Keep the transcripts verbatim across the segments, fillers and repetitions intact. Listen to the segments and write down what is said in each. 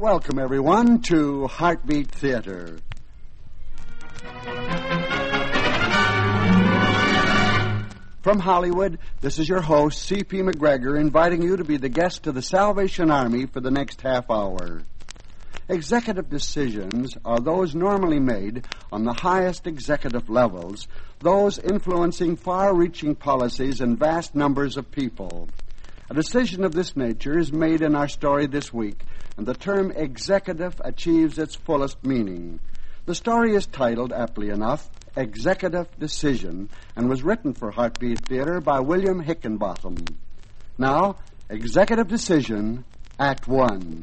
Welcome, everyone, to Heartbeat Theater. From Hollywood, this is your host, C P McGregor, inviting you to be the guest of the Salvation Army for the next half hour. Executive decisions are those normally made on the highest executive levels, those influencing far-reaching policies and vast numbers of people. A decision of this nature is made in our story this week, and the term executive achieves its fullest meaning. The story is titled, aptly enough, Executive Decision, and was written for Heartbeat Theater by William Hickenbottom. Now, Executive Decision, Act One.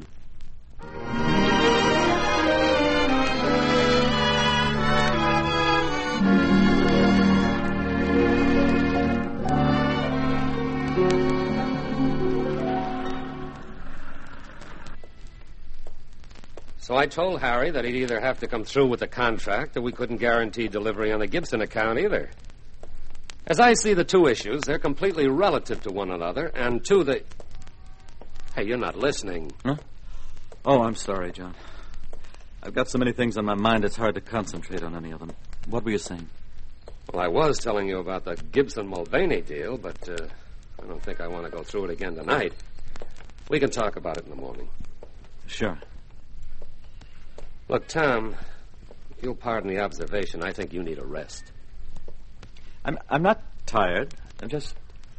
So I told Harry that he'd either have to come through with the contract or we couldn't guarantee delivery on the Gibson account either. As I see the two issues, they're completely relative to one another, and to the... Hey, you're not listening. Huh? Oh, I'm sorry, John. I've got so many things on my mind, it's hard to concentrate on any of them. What were you saying? Well, I was telling you about the Gibson-Mulvaney deal, but uh, I don't think I want to go through it again tonight. We can talk about it in the morning. Sure. Look, Tom, if you'll pardon the observation, I think you need a rest. I'm I'm not tired. I'm just...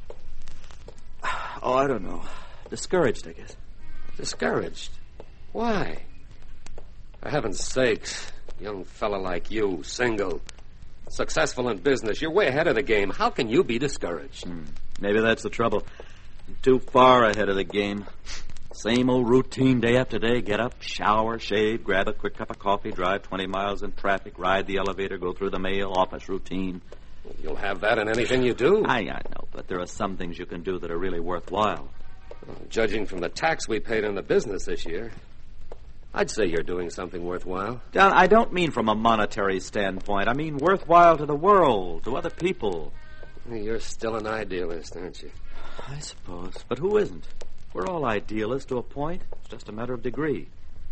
Oh, I don't know. Discouraged, I guess. Discouraged? Why? For heaven's sakes, young fella like you, single, successful in business, you're way ahead of the game. How can you be discouraged? Hmm. Maybe that's the trouble. I'm too far ahead of the game. Same old routine day after day. Get up, shower, shave, grab a quick cup of coffee, drive twenty miles in traffic, ride the elevator, go through the mail, office routine. Well, you'll have that in anything you do. I, I know, but there are some things you can do that are really worthwhile. Well, judging from the tax we paid in the business this year, I'd say you're doing something worthwhile. John, I don't mean from a monetary standpoint. I mean worthwhile to the world, to other people. You're still an idealist, aren't you? I suppose. But who isn't? We're all idealists to a point. It's just a matter of degree.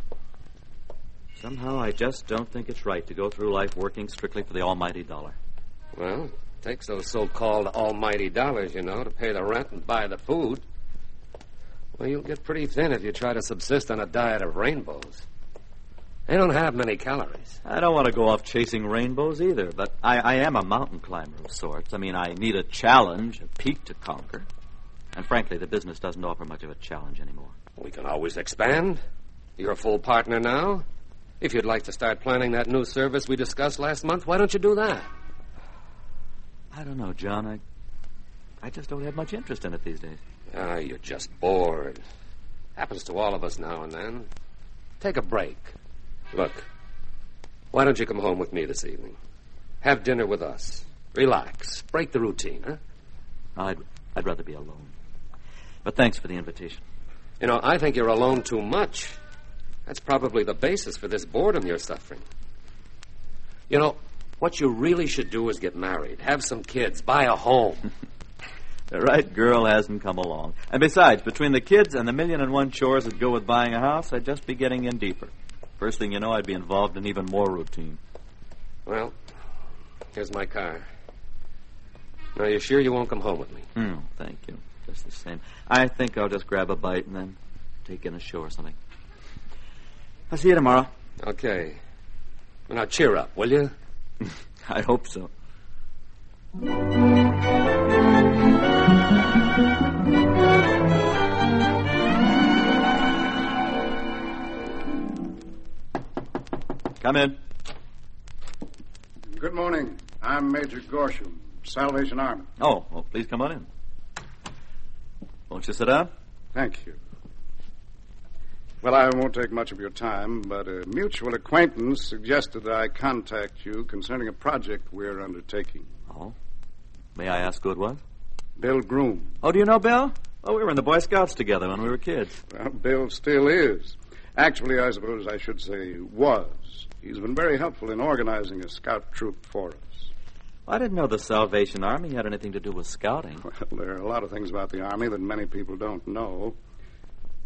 Somehow I just don't think it's right to go through life working strictly for the almighty dollar. Well, it takes those so-called almighty dollars, you know, to pay the rent and buy the food. Well, you'll get pretty thin if you try to subsist on a diet of rainbows. They don't have many calories. I don't want to go off chasing rainbows either, but I, I am a mountain climber of sorts. I mean, I need a challenge, a peak to conquer. And frankly, the business doesn't offer much of a challenge anymore. We can always expand. You're a full partner now. If you'd like to start planning that new service we discussed last month, why don't you do that? I don't know, John. I, I just don't have much interest in it these days. Ah, you're just bored. Happens to all of us now and then. Take a break. Look, why don't you come home with me this evening? Have dinner with us. Relax. Break the routine, huh? I'd, I'd rather be alone. But thanks for the invitation. You know, I think you're alone too much. That's probably the basis for this boredom you're suffering. You know, what you really should do is get married, have some kids, buy a home. The right girl hasn't come along. And besides, between the kids and the million and one chores that go with buying a house, I'd just be getting in deeper. First thing you know, I'd be involved in even more routine. Well, here's my car. Now, you're sure you won't come home with me? Hmm, thank you. Just the same. I think I'll just grab a bite and then take in a show or something. I'll see you tomorrow. Okay. Now, cheer up, will you? I hope so. Come in. Good morning. I'm Major Gorsham, Salvation Army. Oh, well, please come on in. Won't you sit down? Thank you. Well, I won't take much of your time, but a mutual acquaintance suggested I contact you concerning a project we're undertaking. Oh? May I ask who it was? Bill Groom. Oh, do you know Bill? Oh, we were in the Boy Scouts together when we were kids. Well, Bill still is. Actually, I suppose I should say was. He's been very helpful in organizing a scout troop for us. I didn't know the Salvation Army had anything to do with scouting. Well, there are a lot of things about the Army that many people don't know.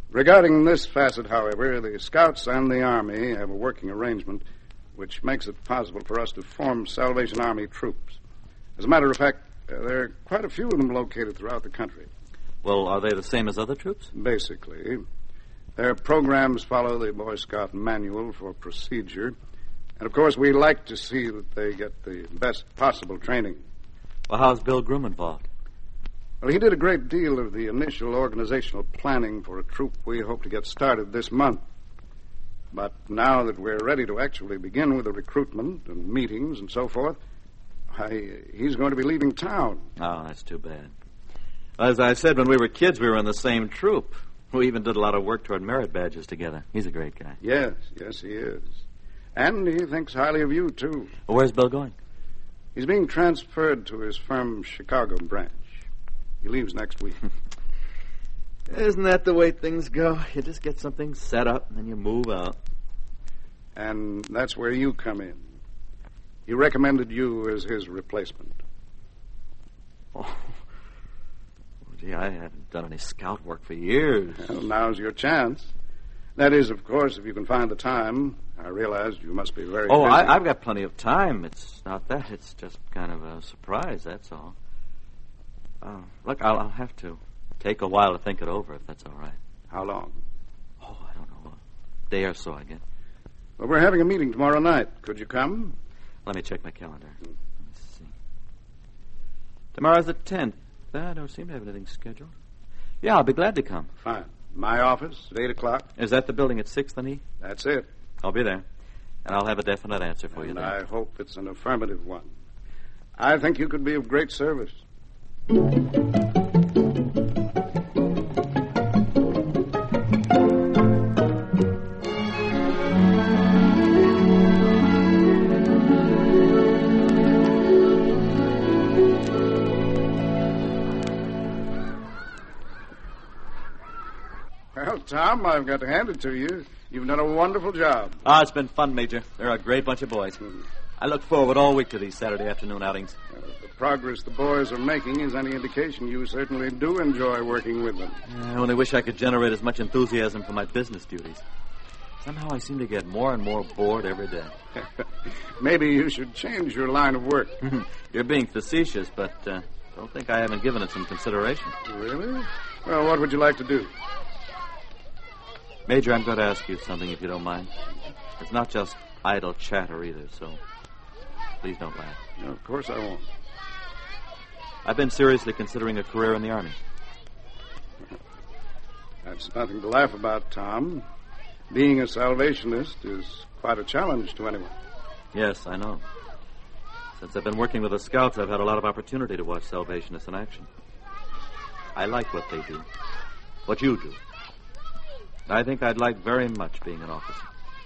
Regarding this facet, however, the Scouts and the Army have a working arrangement which makes it possible for us to form Salvation Army troops. As a matter of fact, uh, there are quite a few of them located throughout the country. Well, are they the same as other troops? Basically. Their programs follow the Boy Scout manual for procedure. And, of course, we like to see that they get the best possible training. Well, how's Bill Groom involved? Well, he did a great deal of the initial organizational planning for a troop we hope to get started this month. But now that we're ready to actually begin with the recruitment and meetings and so forth, I, he's going to be leaving town. Oh, that's too bad. As I said, when we were kids, we were in the same troop. We even did a lot of work toward merit badges together. He's a great guy. Yes, yes, he is. And he thinks highly of you, too. Well, where's Bill going? He's being transferred to his firm's Chicago branch. He leaves next week. Isn't that the way things go? You just get something set up, and then you move out. And that's where you come in. He recommended you as his replacement. Oh, gee, I haven't done any scout work for years. Well, now's your chance. That is, of course, if you can find the time. I realize you must be very Oh, busy. I, I've got plenty of time. It's not that. It's just kind of a surprise, that's all. Uh, look, I'll, I'll have to take a while to think it over, if that's all right. How long? Oh, I don't know. A day or so, I guess. Well, we're having a meeting tomorrow night. Could you come? Let me check my calendar. Let me see. Tomorrow's the tenth. I don't seem to have anything scheduled. Yeah, I'll be glad to come. Fine. My office at eight o'clock. Is that the building at sixth and E? That's it. I'll be there. And I'll have a definite answer for you And then. I hope it's an affirmative one. I think you could be of great service. Well, Tom, I've got to hand it to you. You've done a wonderful job. Ah, it's been fun, Major. They're a great bunch of boys. I look forward all week to these Saturday afternoon outings. Well, if the progress the boys are making is any indication, you certainly do enjoy working with them. I only wish I could generate as much enthusiasm for my business duties. Somehow I seem to get more and more bored every day. Maybe you should change your line of work. You're being facetious, but uh, don't think I haven't given it some consideration. Really? Well, what would you like to do? Major, I'm going to ask you something, if you don't mind. It's not just idle chatter either, so please don't laugh. No, of course I won't. I've been seriously considering a career in the Army. That's nothing to laugh about, Tom. Being a Salvationist is quite a challenge to anyone. Yes, I know. Since I've been working with the Scouts, I've had a lot of opportunity to watch Salvationists in action. I like what they do, what you do. I think I'd like very much being an officer.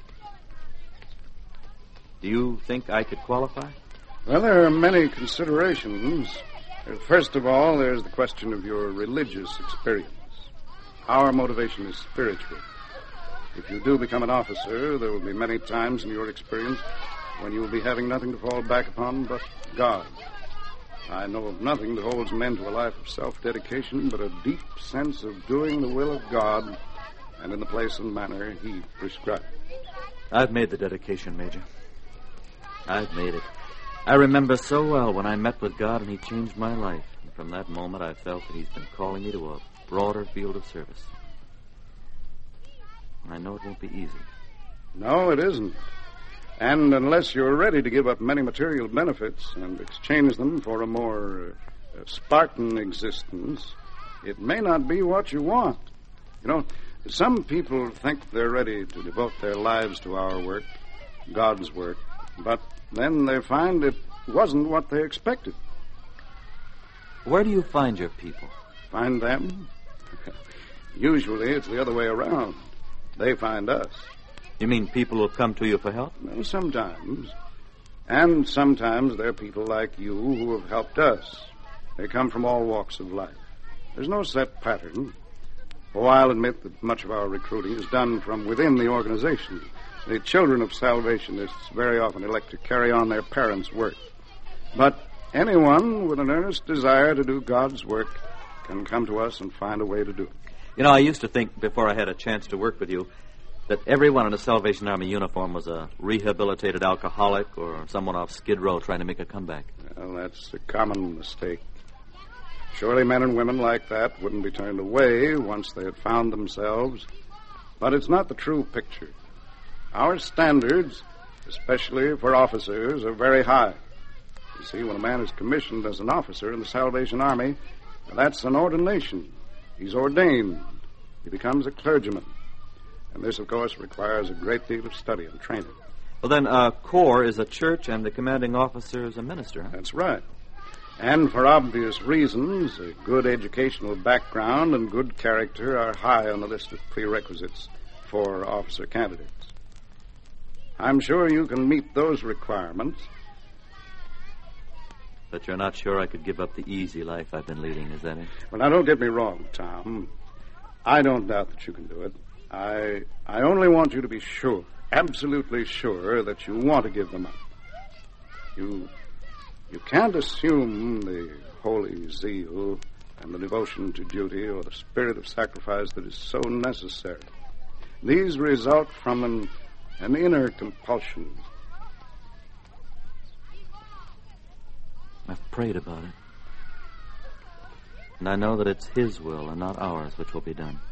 Do you think I could qualify? Well, there are many considerations. First of all, there's the question of your religious experience. Our motivation is spiritual. If you do become an officer, there will be many times in your experience when you will be having nothing to fall back upon but God. I know of nothing that holds men to a life of self-dedication but a deep sense of doing the will of God and in the place and manner He prescribed. I've made the dedication, Major. I've made it. I remember so well when I met with God and He changed my life. And from that moment, I felt that He's been calling me to a broader field of service. I know it won't be easy. No, it isn't. And unless you're ready to give up many material benefits and exchange them for a more uh, Spartan existence, it may not be what you want. You know, some people think they're ready to devote their lives to our work, God's work, but then they find it wasn't what they expected. Where do you find your people? Find them? Usually it's the other way around. They find us. You mean people who come to you for help? Well, sometimes. And sometimes they're people like you who have helped us. They come from all walks of life. There's no set pattern. Oh, I'll admit that much of our recruiting is done from within the organization. The children of Salvationists very often elect to carry on their parents' work. But anyone with an earnest desire to do God's work can come to us and find a way to do it. You know, I used to think, before I had a chance to work with you, that everyone in a Salvation Army uniform was a rehabilitated alcoholic or someone off Skid Row trying to make a comeback. Well, that's a common mistake. Surely men and women like that wouldn't be turned away once they had found themselves. But it's not the true picture. Our standards, especially for officers, are very high. You see, when a man is commissioned as an officer in the Salvation Army, that's an ordination. He's ordained. He becomes a clergyman. And this, of course, requires a great deal of study and training. Well, then, uh, Corps is a church and the commanding officer is a minister, huh? That's right. And for obvious reasons, a good educational background and good character are high on the list of prerequisites for officer candidates. I'm sure you can meet those requirements. But you're not sure I could give up the easy life I've been leading, is that it? Well, now, don't get me wrong, Tom. I don't doubt that you can do it. I I only want you to be sure, absolutely sure, that you want to give them up. You you can't assume the holy zeal and the devotion to duty or the spirit of sacrifice that is so necessary. These result from an, an inner compulsion. I've prayed about it. And I know that it's His will and not ours which will be done.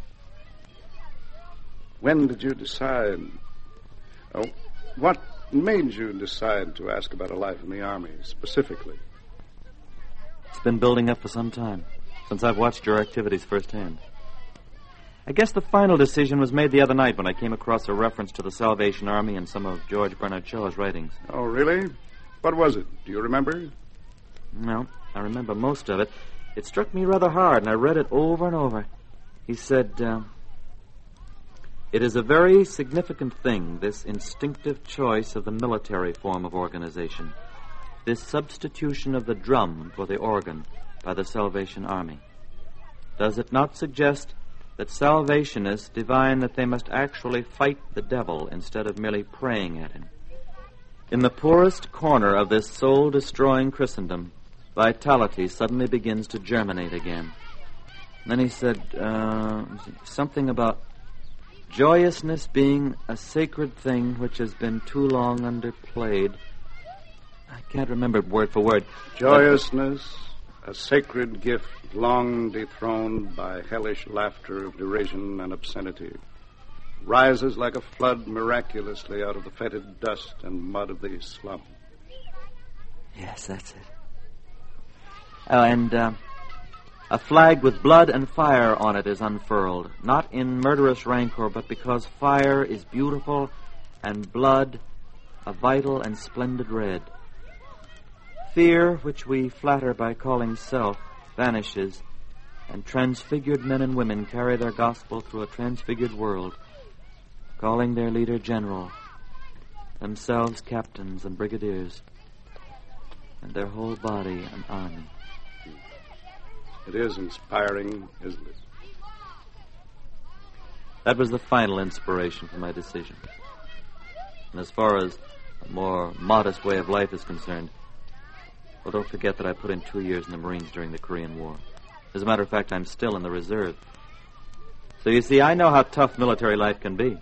When did you decide? Oh, what made you decide to ask about a life in the Army specifically? It's been building up for some time, since I've watched your activities firsthand. I guess the final decision was made the other night when I came across a reference to the Salvation Army in some of George Bernard Shaw's writings. Oh, really? What was it? Do you remember? No, I remember most of it. It struck me rather hard, and I read it over and over. He said, uh, it is a very significant thing, this instinctive choice of the military form of organization, this substitution of the drum for the organ by the Salvation Army. Does it not suggest that Salvationists divine that they must actually fight the devil instead of merely praying at him? In the poorest corner of this soul-destroying Christendom, vitality suddenly begins to germinate again. And then he said uh, something about joyousness being a sacred thing which has been too long underplayed. I can't remember it word for word. Joyousness, a sacred gift long dethroned by hellish laughter of derision and obscenity, rises like a flood miraculously out of the fetid dust and mud of the slum. Yes, that's it. Oh, and uh, a flag with blood and fire on it is unfurled, not in murderous rancor, but because fire is beautiful and blood a vital and splendid red. Fear, which we flatter by calling self, vanishes, and transfigured men and women carry their gospel through a transfigured world, calling their leader general, themselves captains and brigadiers, and their whole body an army. It is inspiring, isn't it? That was the final inspiration for my decision. And as far as a more modest way of life is concerned, well, don't forget that I put in two years in the Marines during the Korean War. As a matter of fact, I'm still in the reserve. So you see, I know how tough military life can be.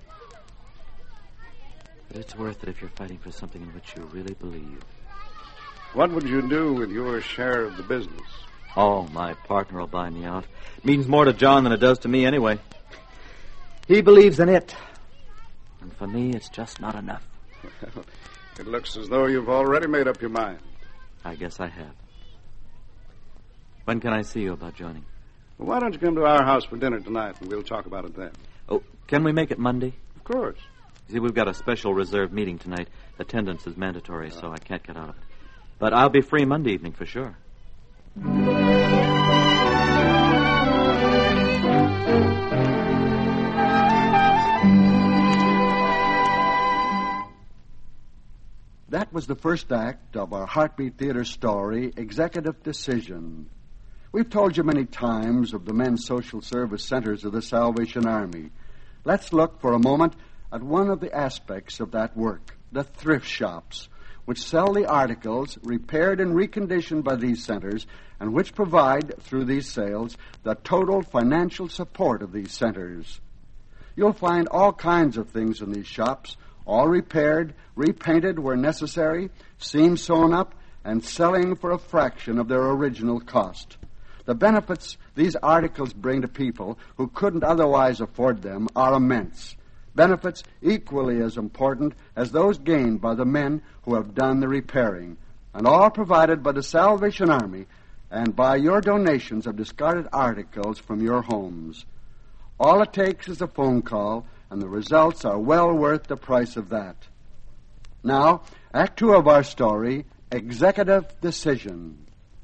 But it's worth it if you're fighting for something in which you really believe. What would you do with your share of the business? Oh, my partner will buy me out. It means more to John than it does to me anyway. He believes in it. And for me, it's just not enough. Well, it looks as though you've already made up your mind. I guess I have. When can I see you about joining? Well, why don't you come to our house for dinner tonight, and we'll talk about it then. Oh, can we make it Monday? Of course. See, we've got a special reserve meeting tonight. Attendance is mandatory, so I can't get out of it. But I'll be free Monday evening for sure. That was the first act of our Heartbeat Theater story, Executive Decision. We've told you many times of the men's social service centers of the Salvation Army. Let's look for a moment at one of the aspects of that work, the thrift shops, which sell the articles repaired and reconditioned by these centers and which provide, through these sales, the total financial support of these centers. You'll find all kinds of things in these shops, all repaired, repainted where necessary, seams sewn up, and selling for a fraction of their original cost. The benefits these articles bring to people who couldn't otherwise afford them are immense. Benefits equally as important as those gained by the men who have done the repairing, and all provided by the Salvation Army and by your donations of discarded articles from your homes. All it takes is a phone call, and the results are well worth the price of that. Now, Act Two of our story, Executive Decision.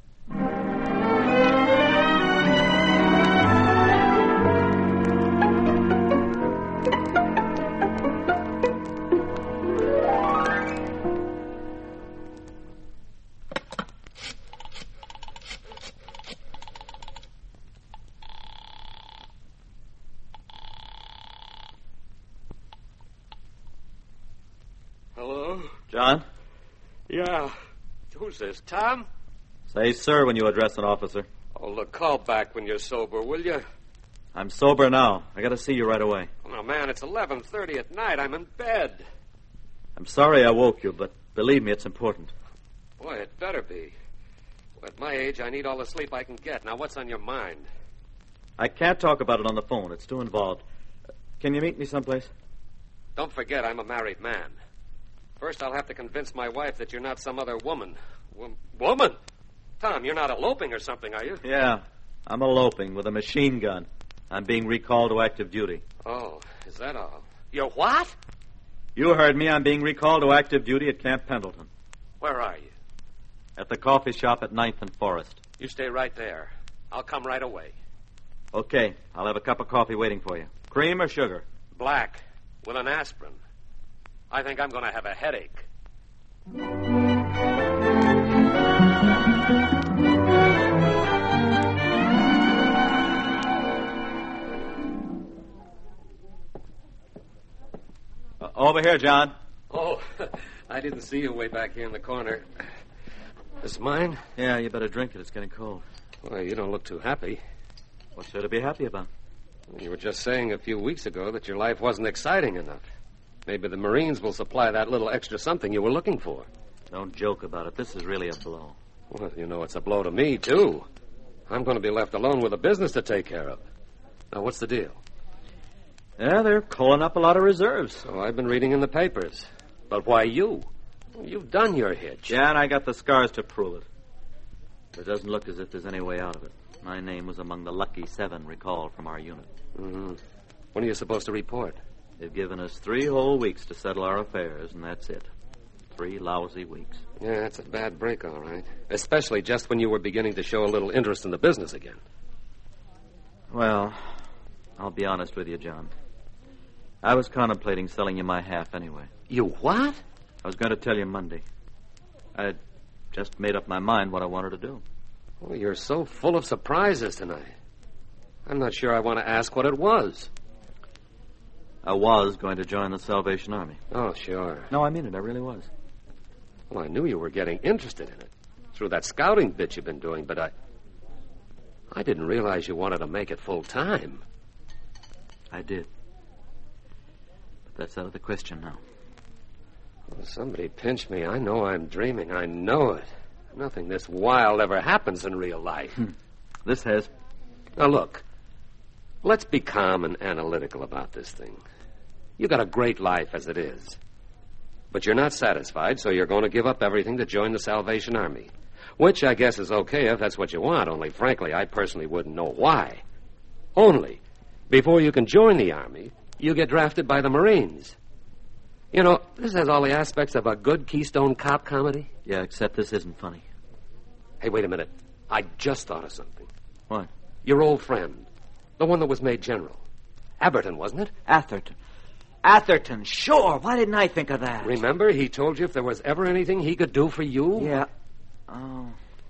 Hello? John? Yeah. Who's this, Tom? Say sir when you address an officer. Oh, look, call back when you're sober, will you? I'm sober now. I got to see you right away. Oh, man, it's eleven thirty at night. I'm in bed. I'm sorry I woke you, but believe me, it's important. Boy, it better be. Well, at my age, I need all the sleep I can get. Now, what's on your mind? I can't talk about it on the phone. It's too involved. Can you meet me someplace? Don't forget, I'm a married man. First, I'll have to convince my wife that you're not some other woman. Wo- woman? Tom, you're not eloping or something, are you? Yeah, I'm eloping with a machine gun. I'm being recalled to active duty. Oh, is that all? You're what? You heard me. I'm being recalled to active duty at Camp Pendleton. Where are you? At the coffee shop at ninth and Forest. You stay right there. I'll come right away. Okay, I'll have a cup of coffee waiting for you. Cream or sugar? Black, with an aspirin. I think I'm going to have a headache. Uh, over here, John. Oh, I didn't see you way back here in the corner. This is mine? Yeah, you better drink it. It's getting cold. Well, you don't look too happy. What's there to be happy about? You were just saying a few weeks ago that your life wasn't exciting enough. Maybe the Marines will supply that little extra something you were looking for. Don't joke about it. This is really a blow. Well, you know, it's a blow to me, too. I'm going to be left alone with a business to take care of. Now, what's the deal? Yeah, they're calling up a lot of reserves. So I've been reading in the papers. But why you? Well, you've done your hitch. Yeah, and I got the scars to prove it. It doesn't look as if there's any way out of it. My name was among the lucky seven recalled from our unit. Mm-hmm. When are you supposed to report? They've given us three whole weeks to settle our affairs, and that's it. Three lousy weeks. Yeah, that's a bad break, all right. Especially just when you were beginning to show a little interest in the business again. Well, I'll be honest with you, John. I was contemplating selling you my half anyway. You what? I was going to tell you Monday. I'd just made up my mind what I wanted to do. Oh, you're so full of surprises tonight. I'm not sure I want to ask what it was. I was going to join the Salvation Army. Oh, sure. No, I mean it. I really was. Well, I knew you were getting interested in it through that scouting bit you've been doing, but I... I didn't realize you wanted to make it full time. I did. But that's out of the question now. Well, somebody pinch me. I know I'm dreaming. I know it. Nothing this wild ever happens in real life. This has. Now, look. Let's be calm and analytical about this thing. You got a great life as it is. But you're not satisfied, so you're going to give up everything to join the Salvation Army. Which I guess is okay if that's what you want, only frankly, I personally wouldn't know why. Only, before you can join the Army, you get drafted by the Marines. You know, this has all the aspects of a good Keystone Cop comedy. Yeah, except this isn't funny. Hey, wait a minute. I just thought of something. What? Your old friend. The one that was made general. Aberton, wasn't it? Atherton. Atherton, sure. Why didn't I think of that? Remember, he told you if there was ever anything he could do for you? Yeah. Oh.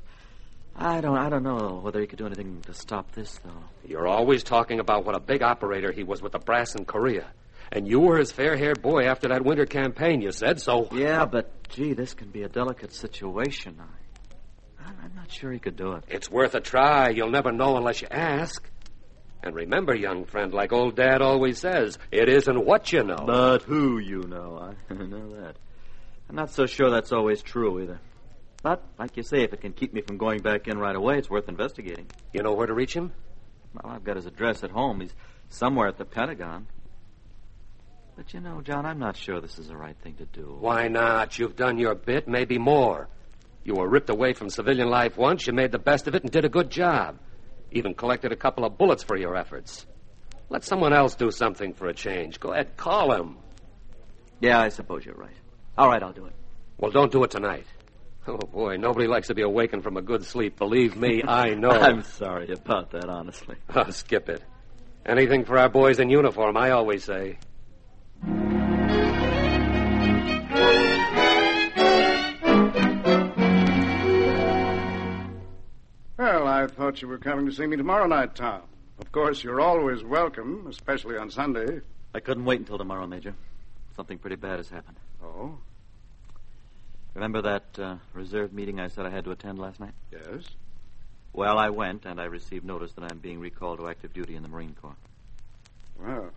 I don't I don't know whether he could do anything to stop this, though. You're always talking about what a big operator he was with the brass in Korea. And you were his fair-haired boy after that winter campaign, you said, so... Yeah, but, gee, this can be a delicate situation. I, I'm not sure he could do it. It's worth a try. You'll never know unless you ask. And remember, young friend, like old Dad always says, it isn't what you know. But who you know. I know that. I'm not so sure that's always true, either. But, like you say, if it can keep me from going back in right away, it's worth investigating. You know where to reach him? Well, I've got his address at home. He's somewhere at the Pentagon. But, you know, John, I'm not sure this is the right thing to do. Why not? You've done your bit, maybe more. You were ripped away from civilian life once. You made the best of it and did a good job. Even collected a couple of bullets for your efforts. Let someone else do something for a change. Go ahead, call him. Yeah, I suppose you're right. All right, I'll do it. Well, don't do it tonight. Oh, boy, nobody likes to be awakened from a good sleep. Believe me, I know. I'm sorry about that, honestly. Oh, skip it. Anything for our boys in uniform, I always say. Well, I thought you were coming to see me tomorrow night, Tom. Of course, you're always welcome, especially on Sunday. I couldn't wait until tomorrow, Major. Something pretty bad has happened. Oh? Remember that uh, reserve meeting I said I had to attend last night? Yes? Well, I went, and I received notice that I'm being recalled to active duty in the Marine Corps. Well,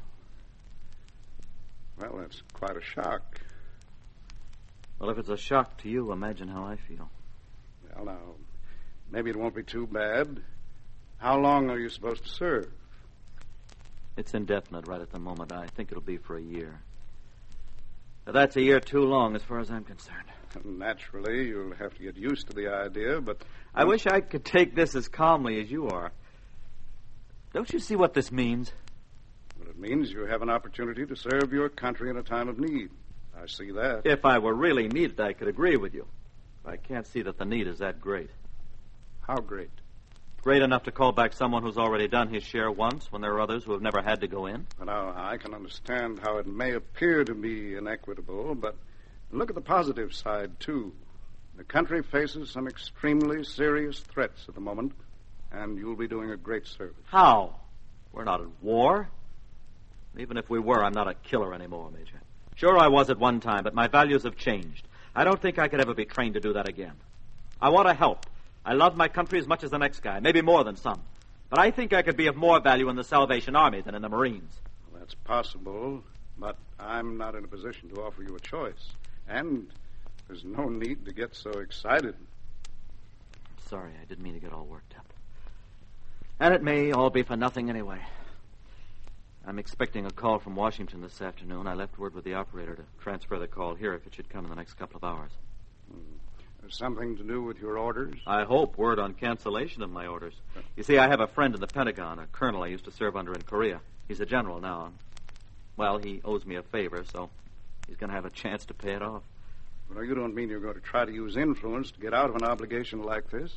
well, that's quite a shock. Well, if it's a shock to you, imagine how I feel. Well, now, maybe it won't be too bad. How long are you supposed to serve? It's indefinite right at the moment. I think it'll be for a year. But that's a year too long as far as I'm concerned. Naturally, you'll have to get used to the idea, but... I wish I could take this as calmly as you are. Don't you see what this means? Well, it means you have an opportunity to serve your country in a time of need. I see that. If I were really needed, I could agree with you. I can't see that the need is that great. How great? Great enough to call back someone who's already done his share once when there are others who have never had to go in? Well, now, I can understand how it may appear to be inequitable, but look at the positive side, too. The country faces some extremely serious threats at the moment, and you'll be doing a great service. How? We're not at war. Even if we were, I'm not a killer anymore, Major. Sure, I was at one time, but my values have changed. I don't think I could ever be trained to do that again. I want to help. I love my country as much as the next guy, maybe more than some. But I think I could be of more value in the Salvation Army than in the Marines. Well, that's possible, but I'm not in a position to offer you a choice. And there's no need to get so excited. Sorry, I didn't mean to get all worked up. And it may all be for nothing anyway. I'm expecting a call from Washington this afternoon. I left word with the operator to transfer the call here if it should come in the next couple of hours. Hmm. Something to do with your orders? I hope. Word on cancellation of my orders. You see, I have a friend in the Pentagon, a colonel I used to serve under in Korea. He's a general now. Well, he owes me a favor, so he's going to have a chance to pay it off. Well, you don't mean you're going to try to use influence to get out of an obligation like this?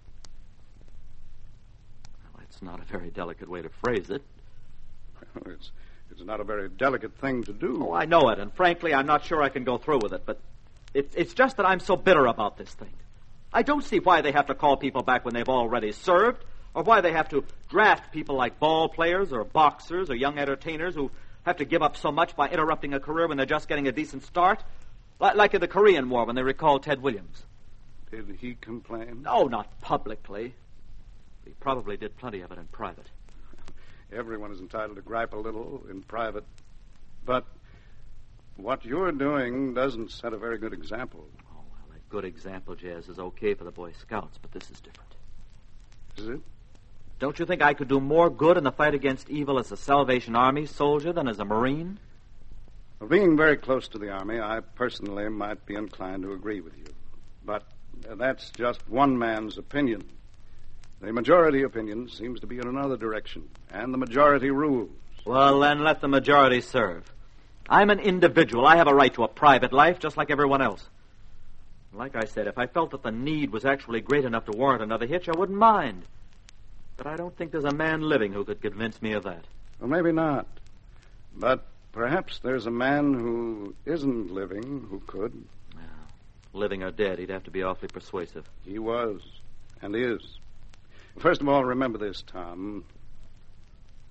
Well, it's not a very delicate way to phrase it. Well, it's, it's not a very delicate thing to do. Oh, I know it, and frankly, I'm not sure I can go through with it, but it's, it's just that I'm so bitter about this thing. I don't see why they have to call people back when they've already served, or why they have to draft people like ball players or boxers or young entertainers who have to give up so much by interrupting a career when they're just getting a decent start. Like in the Korean War when they recalled Ted Williams. Did he complain? No, not publicly. He probably did plenty of it in private. Everyone is entitled to gripe a little in private. But what you're doing doesn't set a very good example. Oh, well, a good example, Jazz, is okay for the Boy Scouts, but this is different. Is it? Don't you think I could do more good in the fight against evil as a Salvation Army soldier than as a Marine? Well, being very close to the Army, I personally might be inclined to agree with you. But uh, that's just one man's opinion. The majority opinion seems to be in another direction, and the majority rules. Well, then let the majority serve. I'm an individual. I have a right to a private life, just like everyone else. Like I said, if I felt that the need was actually great enough to warrant another hitch, I wouldn't mind. But I don't think there's a man living who could convince me of that. Well, maybe not. But perhaps there's a man who isn't living who could. Well, living or dead, he'd have to be awfully persuasive. He was, and is. First of all, remember this, Tom.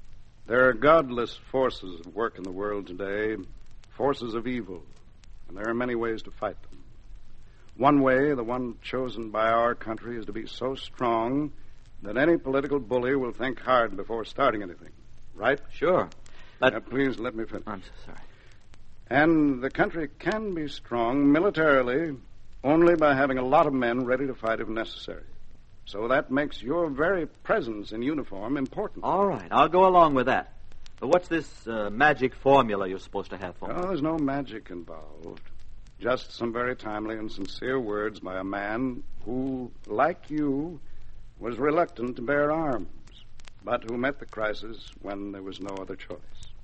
There are godless forces at work in the world today, forces of evil, and there are many ways to fight them. One way, the one chosen by our country, is to be so strong that any political bully will think hard before starting anything. Right? Sure. But... Now, please let me finish. I'm so sorry. And the country can be strong militarily only by having a lot of men ready to fight if necessary. So that makes your very presence in uniform important. All right, I'll go along with that. But what's this uh, magic formula you're supposed to have for me? Oh, there's no magic involved. Just some very timely and sincere words by a man who, like you, was reluctant to bear arms, but who met the crisis when there was no other choice.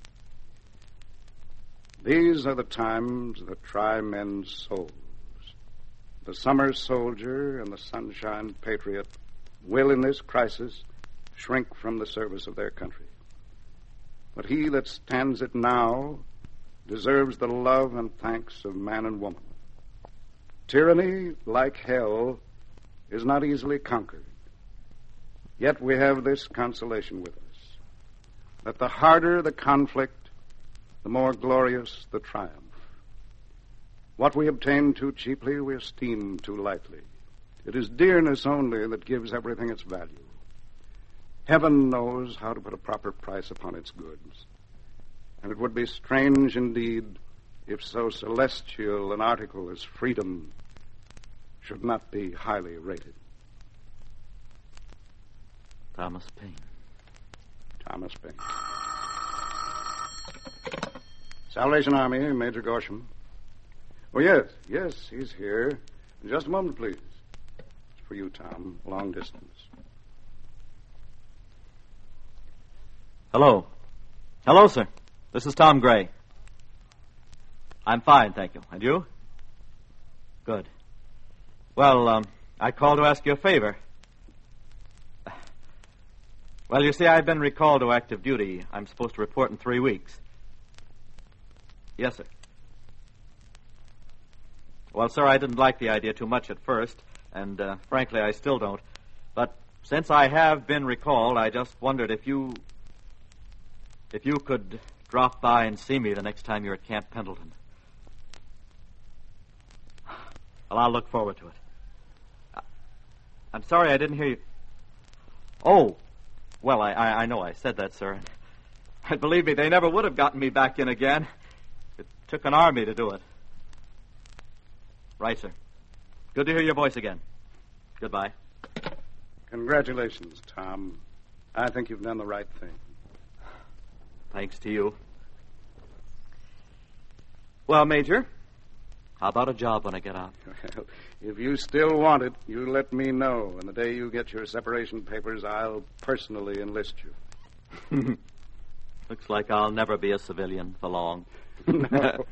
These are the times that try men's souls. The summer soldier and the sunshine patriot will, in this crisis, shrink from the service of their country. But he that stands it now deserves the love and thanks of man and woman. Tyranny, like hell, is not easily conquered. Yet we have this consolation with us, that the harder the conflict, the more glorious the triumph. What we obtain too cheaply, we esteem too lightly. It is dearness only that gives everything its value. Heaven knows how to put a proper price upon its goods. And it would be strange indeed if so celestial an article as freedom should not be highly rated. Thomas Paine. Thomas Paine. Salvation Army, Major Gorsham. Oh, yes, yes, he's here. Just a moment, please. It's for you, Tom. Long distance. Hello. Hello, sir. This is Tom Gray. I'm fine, thank you. And you? Good. Well, um, I called to ask you a favor. Well, you see, I've been recalled to active duty. I'm supposed to report in three weeks. Yes, sir. Well, sir, I didn't like the idea too much at first, and uh, frankly, I still don't. But since I have been recalled, I just wondered if you... if you could drop by and see me the next time you're at Camp Pendleton. Well, I'll look forward to it. I'm sorry I didn't hear you. Oh, well, I, I, I know I said that, sir. And believe me, they never would have gotten me back in again. It took an army to do it. Right, sir. Good to hear your voice again. Goodbye. Congratulations, Tom. I think you've done the right thing. Thanks to you. Well, Major, how about a job when I get out? Well, if you still want it, you let me know. And the day you get your separation papers, I'll personally enlist you. Looks like I'll never be a civilian for long. No.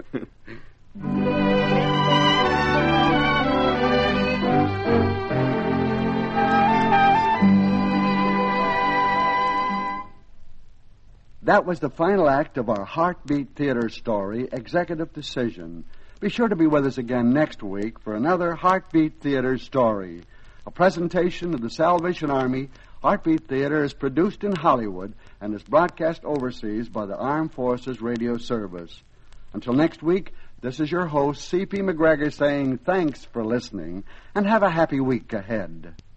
That was the final act of our Heartbeat Theater story, Executive Decision. Be sure to be with us again next week for another Heartbeat Theater story. A presentation of the Salvation Army. Heartbeat Theater is produced in Hollywood and is broadcast overseas by the Armed Forces Radio Service. Until next week, this is your host, C P McGregor, saying thanks for listening and have a happy week ahead.